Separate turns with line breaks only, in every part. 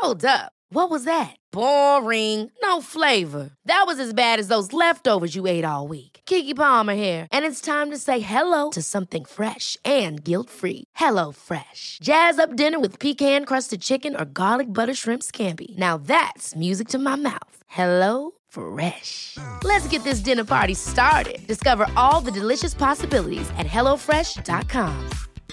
Hold up. What was that? Boring. No flavor. That was as bad as those leftovers you ate all week. Keke Palmer here, and it's time to say hello to something fresh and guilt-free. Hello Fresh. Jazz up dinner with pecan-crusted chicken or garlic butter shrimp scampi. Now that's music to my mouth. Hello Fresh. Let's get this dinner party started. Discover all the delicious possibilities at hellofresh.com.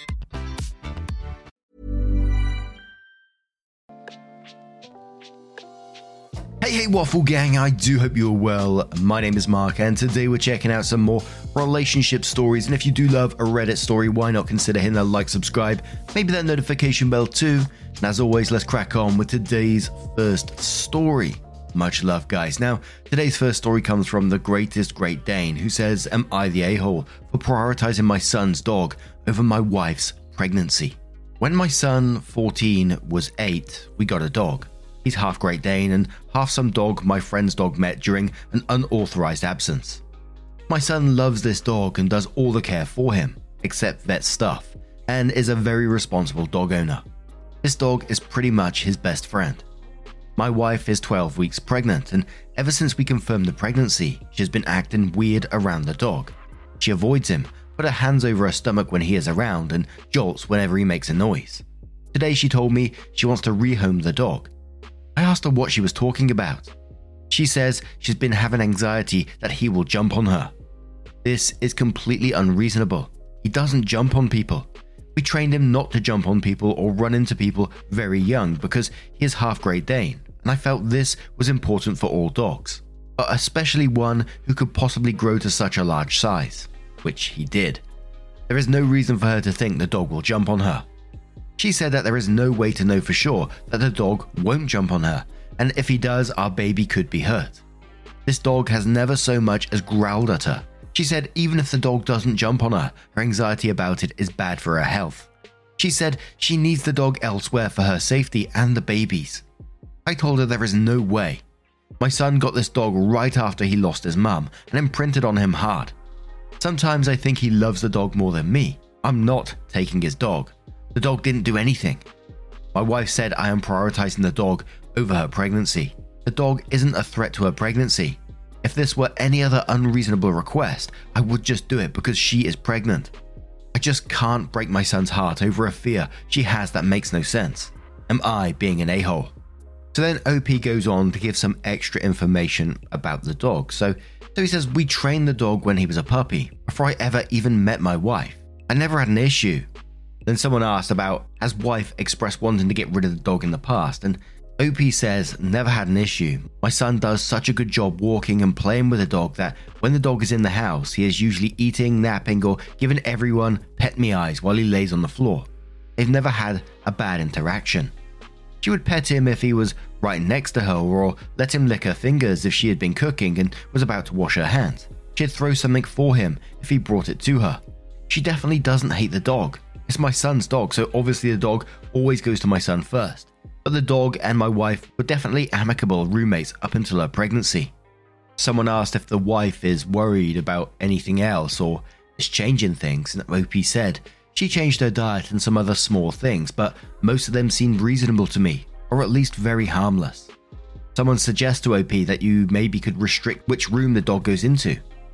Hey Waffle Gang, I do hope you're well. My name is Mark and today we're checking out some more relationship stories, and if you do love a Reddit story, why not consider hitting that like, subscribe, maybe that notification bell too. And as always, let's crack on with today's first story. Much love, guys. Now, today's first story comes from the Greatest Great Dane, who says, am I the a-hole for prioritizing my son's dog over my wife's pregnancy? When my son, 14, was 8, we got a dog. He's half Great Dane and half some dog my friend's dog met during an unauthorized absence. My son loves this dog and does all the care for him, except vet stuff, and is a very responsible dog owner. This dog is pretty much his best friend. My wife is 12 weeks pregnant, and ever since we confirmed the pregnancy, she's been acting weird around the dog. She avoids him, put her hands over her stomach when he is around, and jolts whenever he makes a noise. Today she told me she wants to rehome the dog. I asked her what she was talking about. She says she's been having anxiety that he will jump on her. This is completely unreasonable. He doesn't jump on people. We trained him not to jump on people or run into people very young because he is half Great Dane, and I felt this was important for all dogs, but especially one who could possibly grow to such a large size, which he did. There is no reason for her to think the dog will jump on her. She said that there is no way to know for sure that the dog won't jump on her, and if he does, our baby could be hurt. This dog has never so much as growled at her. She said even if the dog doesn't jump on her, her anxiety about it is bad for her health. She said she needs the dog elsewhere for her safety and the baby's. I told her there is no way. My son got this dog right after he lost his mum and imprinted on him hard. Sometimes I think he loves the dog more than me. I'm not taking his dog. The dog didn't do anything. My wife said I am prioritizing the dog over her pregnancy. The dog isn't a threat to her pregnancy. If this were any other unreasonable request, I would just do it because she is pregnant. I just can't break my son's heart over a fear she has that makes no sense. Am I being an a-hole? So then OP goes on to give some extra information about the dog. So he says, we trained the dog when he was a puppy, before I ever even met my wife. I never had an issue. Then someone asked about, has wife expressed wanting to get rid of the dog in the past? And OP says, never had an issue. My son does such a good job walking and playing with the dog that when the dog is in the house, he is usually eating, napping, or giving everyone pet me eyes while he lays on the floor. They've never had a bad interaction. She would pet him if he was right next to her, or let him lick her fingers if she had been cooking and was about to wash her hands. She'd throw something for him if he brought it to her. She definitely doesn't hate the dog. It's my son's dog, so obviously the dog always goes to my son first. But the dog and my wife were definitely amicable roommates up until her pregnancy. Someone asked if the wife is worried about anything else or is changing things, and OP said she changed her diet and some other small things, but most of them seemed reasonable to me, or at least very harmless. Someone suggests to OP that you maybe could restrict which room the dog goes into.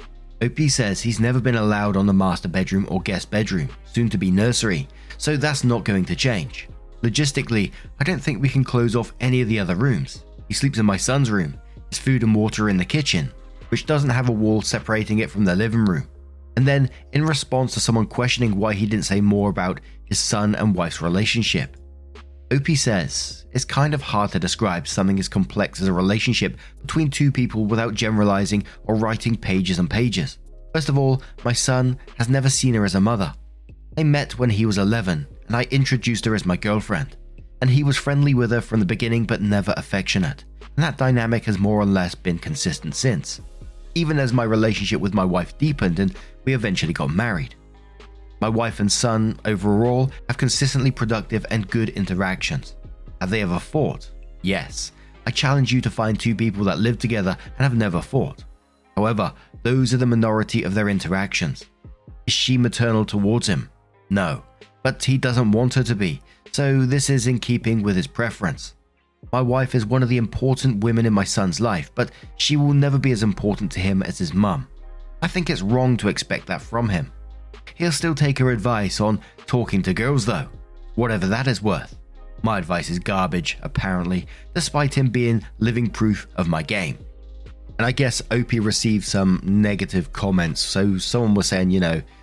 OP says he's never been allowed on the master bedroom or guest bedroom, soon to be nursery, so that's not going to change. Logistically, I don't think we can close off any of the other rooms. He sleeps in my son's room, his food and water in the kitchen, which doesn't have a wall separating it from the living room. And then, in response to someone questioning why he didn't say more about his son and wife's relationship, OP says it's kind of hard to describe something as complex as a relationship between two people without generalizing or writing pages and pages. First of all, my son has never seen her as a mother. They met when he was 11, and I introduced her as my girlfriend, and he was friendly with her from the beginning but never affectionate, and that dynamic has more or less been consistent since, even as my relationship with my wife deepened and we eventually got married. My wife and son overall have consistently productive and good interactions. Have they ever fought? Yes. I challenge you to find two people that live together and have never fought. However, those are the minority of their interactions. Is she maternal towards him? No, but he doesn't want her to be, so this is in keeping with his preference. My wife is one of the important women in my son's life, but she will never be as important to him as his mum. I think it's wrong to expect that from him. He'll still take her advice on talking to girls though, whatever that is worth. My advice is garbage, apparently, despite him being living proof of my game. And I guess OP received some negative comments, so someone was saying,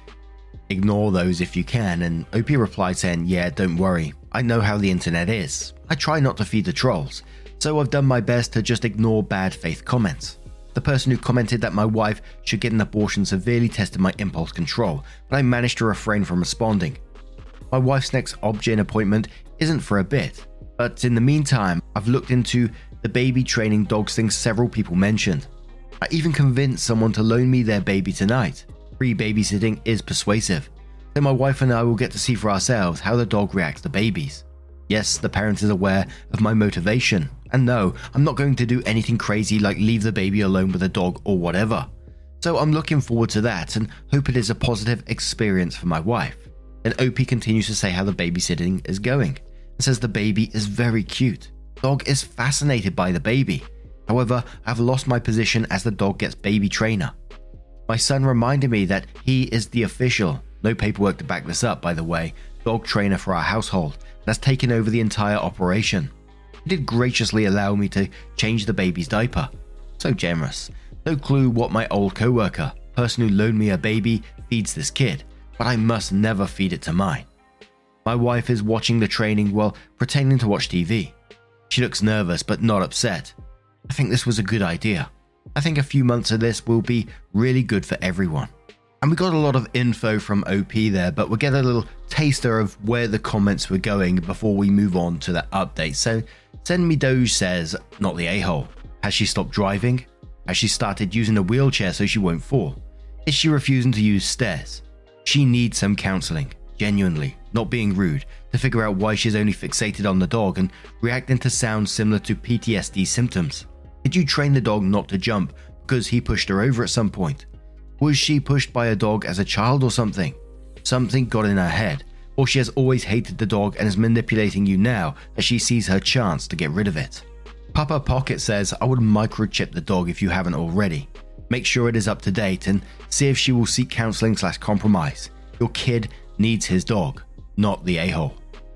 ignore those if you can, and OP replied saying, yeah, don't worry, I know how the internet is. I try not to feed the trolls, so I've done my best to just ignore bad faith comments. The person who commented that my wife should get an abortion severely tested my impulse control, but I managed to refrain from responding. My wife's next OB-GYN appointment isn't for a bit, but in the meantime, I've looked into the baby training dogs thing several people mentioned. I even convinced someone to loan me their baby tonight. Free babysitting is persuasive, so my wife and I will get to see for ourselves how the dog reacts to babies. Yes, the parent is aware of my motivation, and no, I'm not going to do anything crazy like leave the baby alone with a dog or whatever. So I'm looking forward to that and hope it is a positive experience for my wife. And OP continues to say how the babysitting is going, and says the baby is very cute. Dog is fascinated by the baby. However, I've lost my position as the dog gets baby trainer. My son reminded me that he is the official, no paperwork to back this up by the way, dog trainer for our household, and has taken over the entire operation. He did graciously allow me to change the baby's diaper. So generous. No clue what my old co-worker, person who loaned me a baby, feeds this kid, but I must never feed it to mine. My wife is watching the training while pretending to watch TV. She looks nervous but not upset. I think this was a good idea. I think a few months of this will be really good for everyone. And we got a lot of info from OP there, but we'll get a little taster of where the comments were going before we move on to that update. So, Send Me Doge says, not the a-hole. Has she stopped driving? Has she started using a wheelchair so she won't fall? Is she refusing to use stairs? She needs some counselling, genuinely, not being rude, to figure out why she's only fixated on the dog and reacting to sounds similar to PTSD symptoms. Did you train the dog not to jump because he pushed her over at some point? Was she pushed by a dog as a child or something? Something got in her head, or she has always hated the dog and is manipulating you now as she sees her chance to get rid of it. Papa Pocket says, I would microchip the dog if you haven't already. Make sure it is up to date and see if she will seek counselling/compromise. Your kid needs his dog, not the a-hole.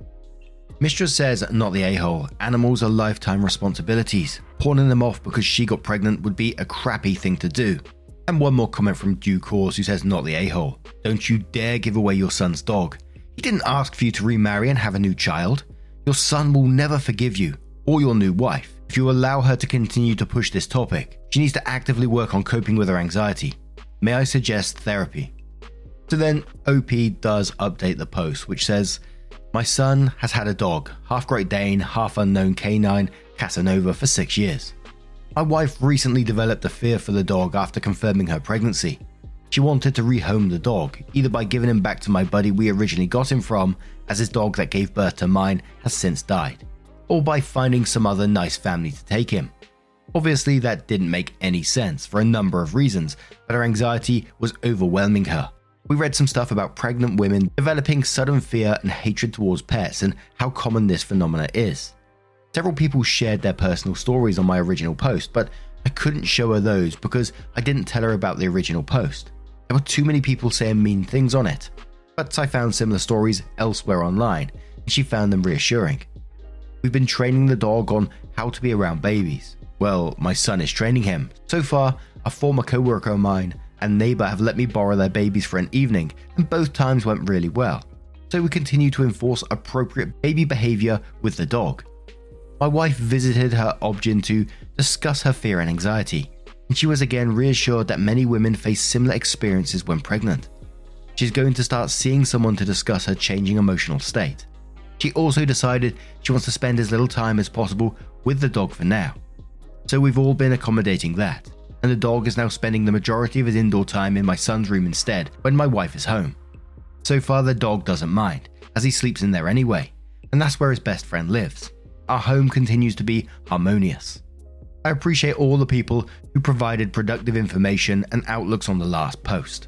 Mistress says, not the a-hole. Animals are lifetime responsibilities. Pawning them off because she got pregnant would be a crappy thing to do. And one more comment from Due Course who says, not the a-hole. Don't you dare give away your son's dog. He didn't ask for you to remarry and have a new child. Your son will never forgive you, or your new wife, if you allow her to continue to push this topic. She needs to actively work on coping with her anxiety. May I suggest therapy? So then OP does update the post, which says, my son has had a dog, half Great Dane, half unknown canine, Casanova, for 6 years. My wife recently developed a fear for the dog after confirming her pregnancy. She wanted to rehome the dog, either by giving him back to my buddy we originally got him from, as his dog that gave birth to mine has since died, or by finding some other nice family to take him. Obviously that didn't make any sense for a number of reasons, but her anxiety was overwhelming her. We read some stuff about pregnant women developing sudden fear and hatred towards pets and how common this phenomena is. Several people shared their personal stories on my original post, but I couldn't show her those because I didn't tell her about the original post. There were too many people saying mean things on it, but I found similar stories elsewhere online and she found them reassuring. We've been training the dog on how to be around babies. Well, my son is training him. So far, a former co-worker of mine and neighbour have let me borrow their babies for an evening, and both times went really well. So we continue to enforce appropriate baby behaviour with the dog. My wife visited her OB-GYN to discuss her fear and anxiety, and she was again reassured that many women face similar experiences when pregnant. She's going to start seeing someone to discuss her changing emotional state. She also decided she wants to spend as little time as possible with the dog for now. So we've all been accommodating that, and the dog is now spending the majority of his indoor time in my son's room instead when my wife is home. So far the dog doesn't mind, as he sleeps in there anyway, and that's where his best friend lives. Our home continues to be harmonious. I appreciate all the people who provided productive information and outlooks on the last post.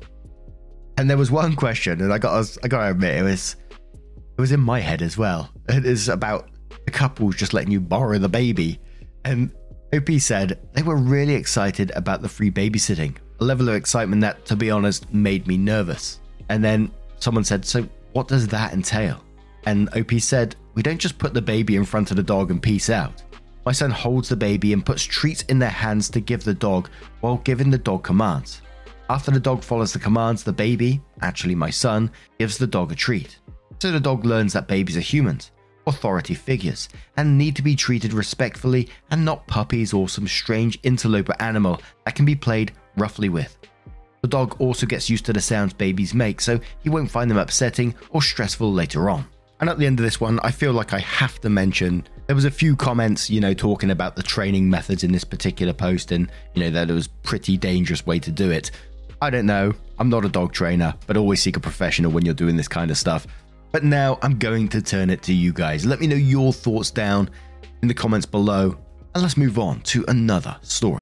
And there was one question, and I gotta admit, it was in my head as well. It is about The couple's just letting you borrow the baby. And OP said they were really excited about the free babysitting, a level of excitement that, to be honest, made me nervous. And then someone said, so what does that entail? And OP said, we don't just put the baby in front of the dog and peace out. My son holds the baby and puts treats in their hands to give the dog while giving the dog commands. After the dog follows the commands, the baby, actually my son, gives the dog a treat. So the dog learns that babies are humans, authority figures, and need to be treated respectfully and not puppies or some strange interloper animal that can be played roughly with. The dog also gets used to the sounds babies make, so he won't find them upsetting or stressful later on. And at the end of this one, I feel like I have to mention, there was a few comments, talking about the training methods in this particular post and, that it was a pretty dangerous way to do it. I don't know, I'm not a dog trainer, but always seek a professional when you're doing this kind of stuff. But now I'm going to turn it to you guys. Let me know your thoughts down in the comments below, and let's move on to another story.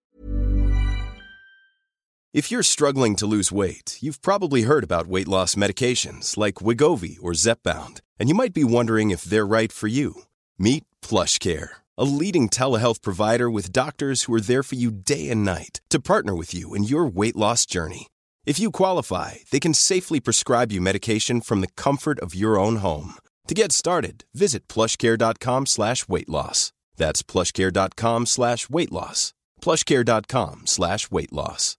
If you're struggling to lose weight, you've probably heard about weight loss medications like Wegovy or Zepbound, and you might be wondering if they're right for you. Meet PlushCare, a leading telehealth provider with doctors who are there for you day and night to partner with you in your weight loss journey. If you qualify, they can safely prescribe you medication from the comfort of your own home. To get started, visit plushcare.com/weightloss. That's plushcare.com/weightloss. plushcare.com/weightloss.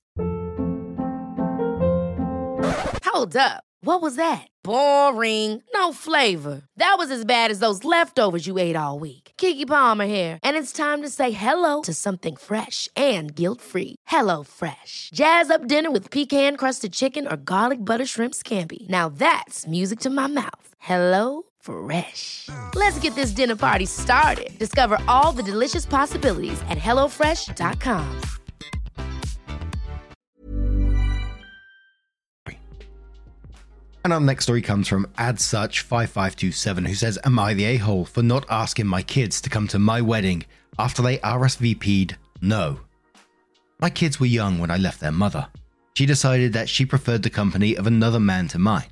Hold up. What was that? Boring. No flavor. That was as bad as those leftovers you ate all week. Keke Palmer here, and it's time to say hello to something fresh and guilt-free. HelloFresh. Jazz up dinner with pecan-crusted chicken or garlic butter shrimp scampi. Now that's music to my mouth. HelloFresh. Let's get this dinner party started. Discover all the delicious possibilities at HelloFresh.com.
And our next story comes from AdSuch5527, who says, am I the a-hole for not asking my kids to come to my wedding after they RSVP'd? No. My kids were young when I left their mother. She decided that she preferred the company of another man to mine.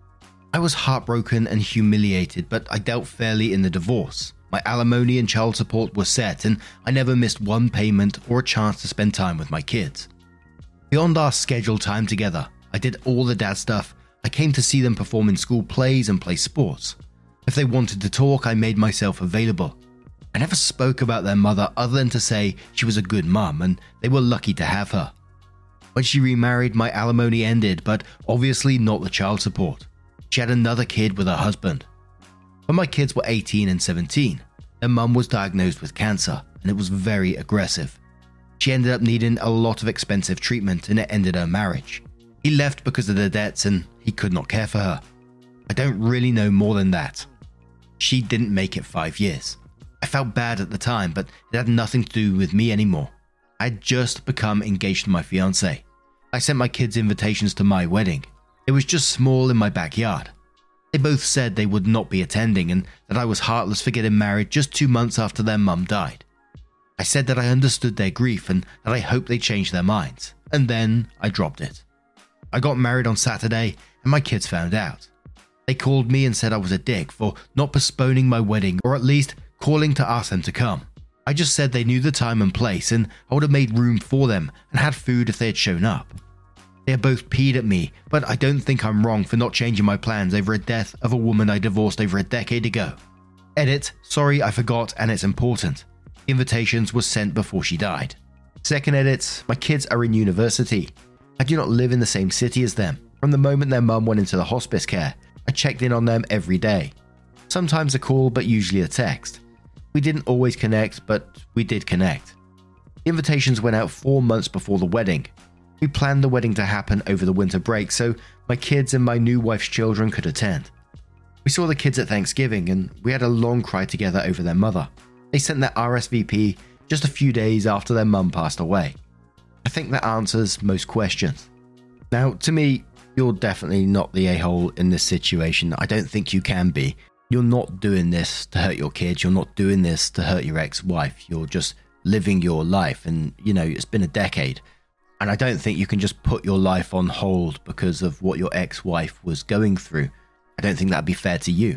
I was heartbroken and humiliated, but I dealt fairly in the divorce. My alimony and child support were set, and I never missed one payment or a chance to spend time with my kids. Beyond our scheduled time together, I did all the dad stuff. I came to see them perform in school plays and play sports. If they wanted to talk, I made myself available. I never spoke about their mother other than to say she was a good mum and they were lucky to have her. When she remarried, my alimony ended, but obviously not the child support. She had another kid with her husband. When my kids were 18 and 17, their mum was diagnosed with cancer and it was very aggressive. She ended up needing a lot of expensive treatment and it ended her marriage. He left because of the debts and he could not care for her. I don't really know more than that. She didn't make it 5 years. I felt bad at the time, but it had nothing to do with me anymore. I had just become engaged to my fiancée. I sent my kids invitations to my wedding. It was just small in my backyard. They both said they would not be attending and that I was heartless for getting married just 2 months after their mum died. I said that I understood their grief and that I hoped they changed their minds, and then I dropped it. I got married on Saturday and my kids found out. They called me and said I was a dick for not postponing my wedding or at least calling to ask them to come. I just said they knew the time and place and I would have made room for them and had food if they had shown up. They had both peed at me, but I don't think I'm wrong for not changing my plans over a death of a woman I divorced over a decade ago. Edit, sorry I forgot and it's important. The invitations were sent before she died. Second edit, my kids are in university. I do not live in the same city as them. From the moment their mum went into the hospice care, I checked in on them every day. Sometimes a call, but usually a text. We didn't always connect, but we did connect. The invitations went out 4 months before the wedding. We planned the wedding to happen over the winter break so my kids and my new wife's children could attend. We saw the kids at Thanksgiving and we had a long cry together over their mother. They sent their RSVP just a few days after their mum passed away. I think that answers most questions. Now, to me, you're definitely not the a-hole in this situation. I don't think you can be. You're not doing this to hurt your kids. You're not doing this to hurt your ex-wife. You're just living your life. And, it's been a decade. And I don't think you can just put your life on hold because of what your ex-wife was going through. I don't think that'd be fair to you.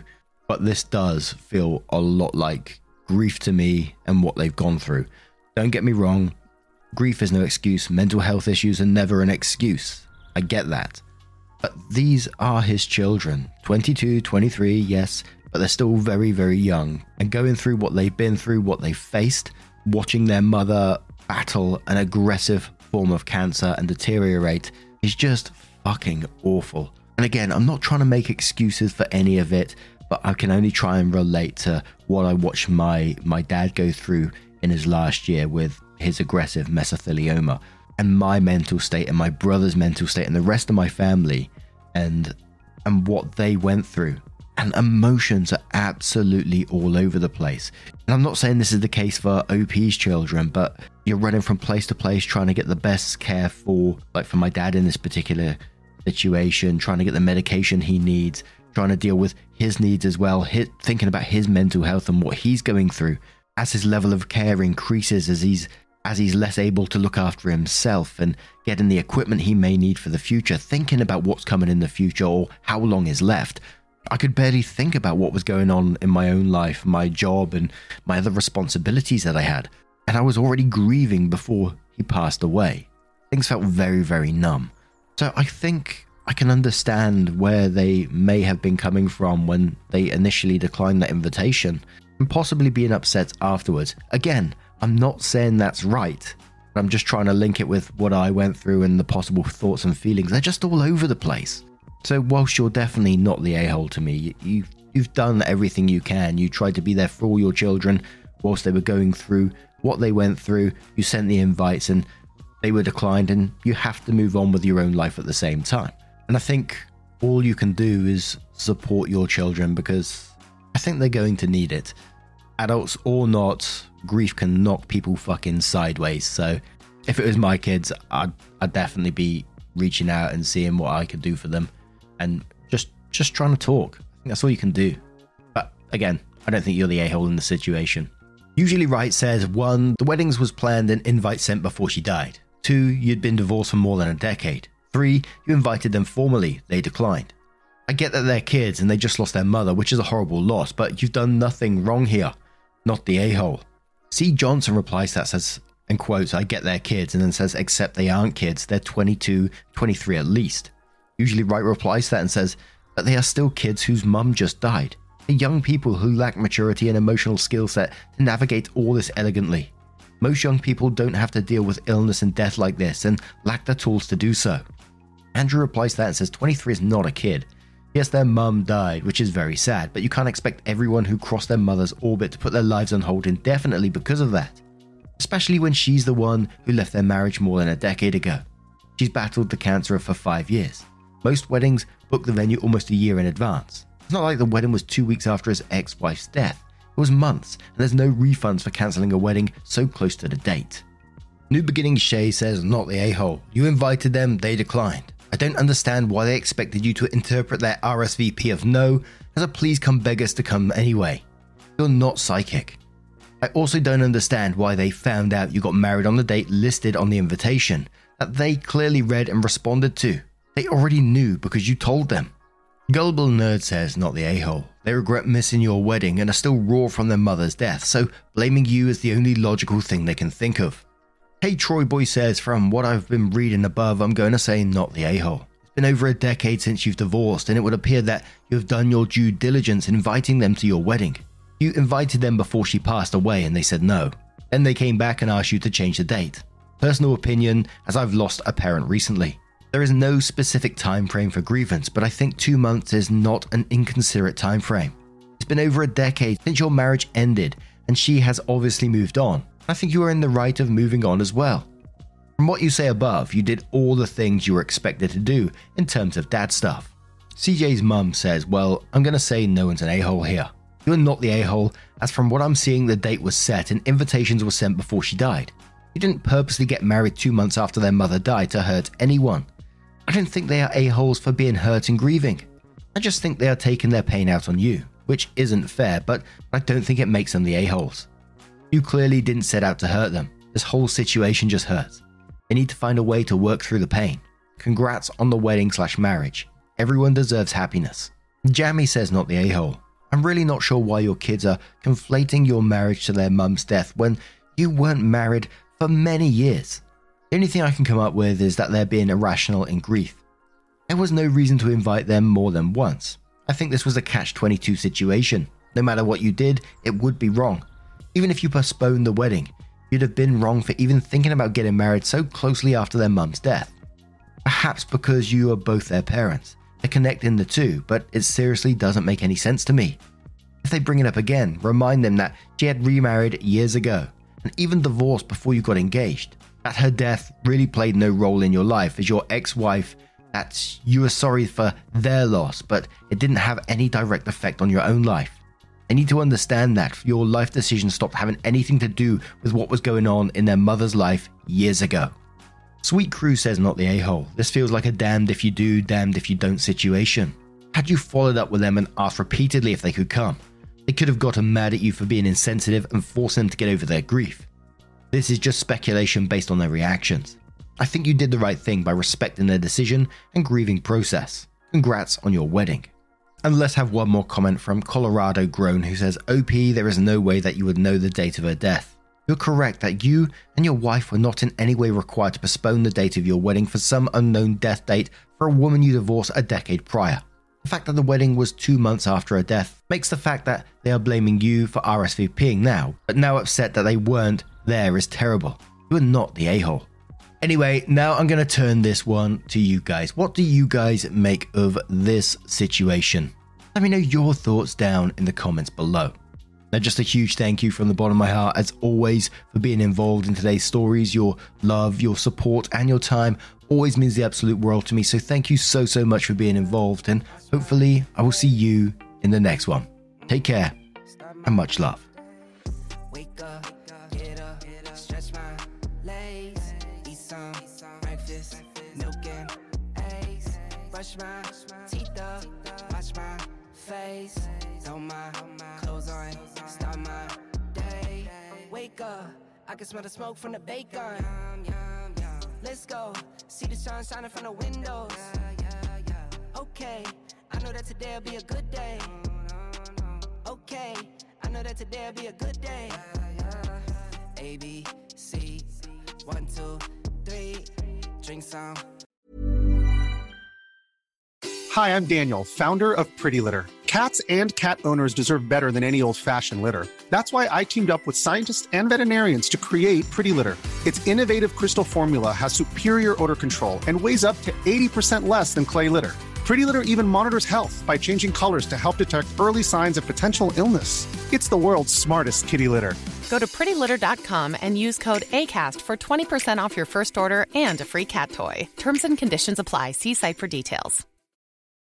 But this does feel a lot like grief to me and what they've gone through. Don't get me wrong, grief is no excuse. Mental health issues are never an excuse. I get that. But these are his children. 22, 23, yes, but they're still very, very young. And going through what they've been through, what they've faced, watching their mother battle an aggressive form of cancer and deteriorate is just fucking awful. And again, I'm not trying to make excuses for any of it, but I can only try and relate to what I watched my dad go through in his last year with his aggressive mesothelioma, and my mental state and my brother's mental state and the rest of my family and what they went through. And emotions are absolutely all over the place. And I'm not saying this is the case for OP's children, but you're running from place to place trying to get the best care for my dad in this particular situation, trying to get the medication he needs, trying to deal with his needs as well, thinking about his mental health and what he's going through as his level of care increases, as he's less able to look after himself and getting the equipment he may need for the future, thinking about what's coming in the future or how long is left. I could barely think about what was going on in my own life, my job and my other responsibilities that I had. And I was already grieving before he passed away. Things felt very, very numb. So I think I can understand where they may have been coming from when they initially declined that invitation and possibly being upset afterwards. Again, I'm not saying that's right. I'm just trying to link it with what I went through and the possible thoughts and feelings. They're just all over the place. So whilst you're definitely not the a-hole to me, you've done everything you can. You tried to be there for all your children whilst they were going through what they went through. You sent the invites and they were declined, and you have to move on with your own life at the same time. And I think all you can do is support your children, because I think they're going to need it. Adults or not, grief can knock people fucking sideways. So if it was my kids, I'd definitely be reaching out and seeing what I could do for them and just trying to talk. I think that's all you can do. But again, I don't think you're the a-hole in the situation. Usually Right says, 1, the weddings was planned and invite sent before she died. 2, you'd been divorced for more than a decade. 3, you invited them formally. They declined. I get that they're kids and they just lost their mother, which is a horrible loss, but you've done nothing wrong here. Not the a-hole. C. Johnson replies to that, says, and quotes, I get they're kids, and then says, except they aren't kids. They're 22, 23 at least. Usually Right replies to that and says, but they are still kids whose mum just died. They're young people who lack maturity and emotional skill set to navigate all this elegantly. Most young people don't have to deal with illness and death like this and lack the tools to do so. Andrew replies to that and says 23 is not a kid. Yes, their mum died, which is very sad, but you can't expect everyone who crossed their mother's orbit to put their lives on hold indefinitely because of that. Especially when she's the one who left their marriage more than a decade ago. She's battled the cancer for 5 years. Most weddings book the venue almost a year in advance. It's not like the wedding was 2 weeks after his ex-wife's death. It was months, and there's no refunds for cancelling a wedding so close to the date. New Beginning Shay says, not the a-hole. You invited them, they declined. I don't understand why they expected you to interpret their RSVP of no as a please come beggars to come anyway. You're not psychic. I also don't understand why they found out you got married on the date listed on the invitation that they clearly read and responded to. They already knew because you told them. Gullible Nerd says, not the a-hole. They regret missing your wedding and are still raw from their mother's death, so blaming you is the only logical thing they can think of. Hey Troy Boy says, from what I've been reading above, I'm going to say not the a-hole. It's been over a decade since you've divorced, and it would appear that you have done your due diligence inviting them to your wedding. You invited them before she passed away and they said no. Then they came back and asked you to change the date. Personal opinion, as I've lost a parent recently. There is no specific time frame for grievance, but I think 2 months is not an inconsiderate time frame. It's been over a decade since your marriage ended, and she has obviously moved on. I think you are in the right of moving on as well. From what you say above, you did all the things you were expected to do in terms of dad stuff. CJ's mum says, well, I'm going to say no one's an a-hole here. You're not the a-hole, as from what I'm seeing the date was set and invitations were sent before she died. You didn't purposely get married 2 months after their mother died to hurt anyone. I don't think they are a-holes for being hurt and grieving. I just think they are taking their pain out on you, which isn't fair, but I don't think it makes them the a-holes. You clearly didn't set out to hurt them. This whole situation just hurts. They need to find a way to work through the pain. Congrats on the wedding/marriage. Everyone deserves happiness. Jammy says not the a-hole. I'm really not sure why your kids are conflating your marriage to their mum's death when you weren't married for many years. The only thing I can come up with is that they're being irrational in grief. There was no reason to invite them more than once. I think this was a catch-22 situation. No matter what you did, it would be wrong. Even if you postponed the wedding, you'd have been wrong for even thinking about getting married so closely after their mum's death. Perhaps because you are both their parents. They're connecting the two, but it seriously doesn't make any sense to me. If they bring it up again, remind them that she had remarried years ago, and even divorced before you got engaged. That her death really played no role in your life as your ex-wife, that you were sorry for their loss, but it didn't have any direct effect on your own life. They need to understand that your life decisions stopped having anything to do with what was going on in their mother's life years ago. Sweet Crew says not the a-hole. This feels like a damned if you do, damned if you don't situation. Had you followed up with them and asked repeatedly if they could come, they could have gotten mad at you for being insensitive and forced them to get over their grief. This is just speculation based on their reactions. I think you did the right thing by respecting their decision and grieving process. Congrats on your wedding. And let's have one more comment from Colorado Grown, who says, OP, there is no way that you would know the date of her death. You're correct that you and your wife were not in any way required to postpone the date of your wedding for some unknown death date for a woman you divorced a decade prior. The fact that the wedding was 2 months after her death makes the fact that they are blaming you for RSVPing now, but now upset that they weren't there is terrible. You are not the a-hole. Anyway, now I'm going to turn this one to you guys. What do you guys make of this situation? Let me know your thoughts down in the comments below. Now, just a huge thank you from the bottom of my heart, as always, for being involved in today's stories. Your love, your support, and your time always means the absolute world to me. So thank you so much for being involved, and hopefully I will see you in the next one. Take care, and much love.
Wake up, get up, stretch my legs, eat some breakfast, milk and eggs, brush my teeth up, wash my face, throw my clothes on, start my day. Wake up, I can smell the smoke from the bacon. Let's go, see the sun shining from the windows. Okay, I know that today'll be a good day. Okay, I know that today'll be a good day. A, B, C, 1, 2, 3, drink some.
Hi, I'm Daniel, founder of Pretty Litter. Cats and cat owners deserve better than any old-fashioned litter. That's why I teamed up with scientists and veterinarians to create Pretty Litter. Its innovative crystal formula has superior odor control and weighs up to 80% less than clay litter. Pretty Litter even monitors health by changing colors to help detect early signs of potential illness. It's the world's smartest kitty litter.
Go to prettylitter.com and use code ACAST for 20% off your first order and a free cat toy. Terms and conditions apply. See site for details.